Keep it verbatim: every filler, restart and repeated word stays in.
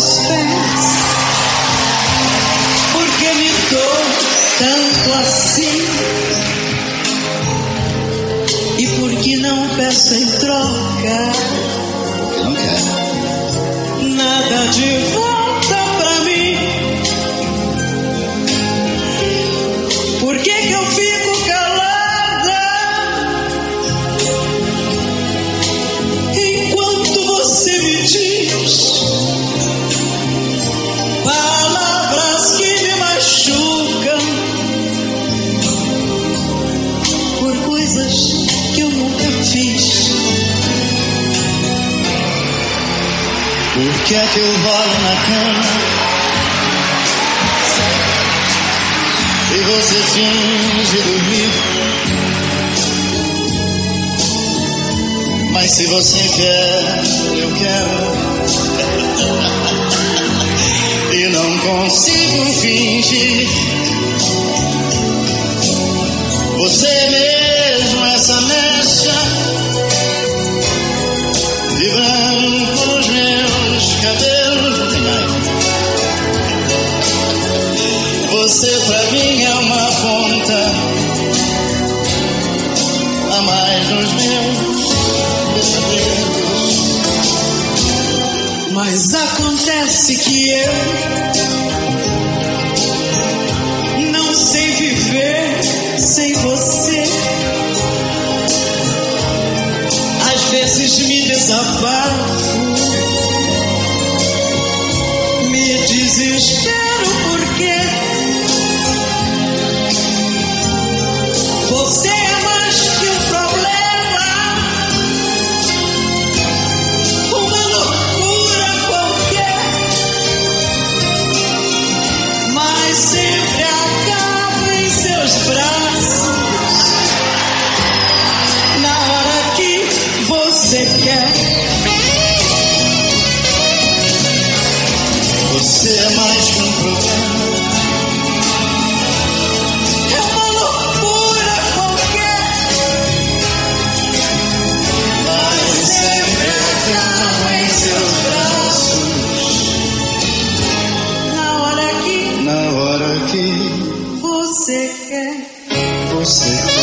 seus pés. Porque me dou tanto assim, e porque não peço em troca Não quero. nada de volta pra mim. Por que que eu fico calada enquanto você me diz palavras que me machucam por coisas que eu nunca fiz? Por que é que eu rolo na cama e você finge dormir? Mas se você quer, eu quero. E não consigo fingir. Você mesmo, essa mecha de branco nos meus cabelos. Você pra mim é uma ponta a mais nos meus pesadelos. Mas acontece que eu não sei viver sem você. Às vezes me desabafo, me desespero porque você é mais que um problema, uma loucura qualquer, mas sempre acaba em seus braços na hora que você quer. Você é mais que um problema, É uma loucura qualquer, mas sempre acaba em seus braços na hora que na hora que você quer. você quer.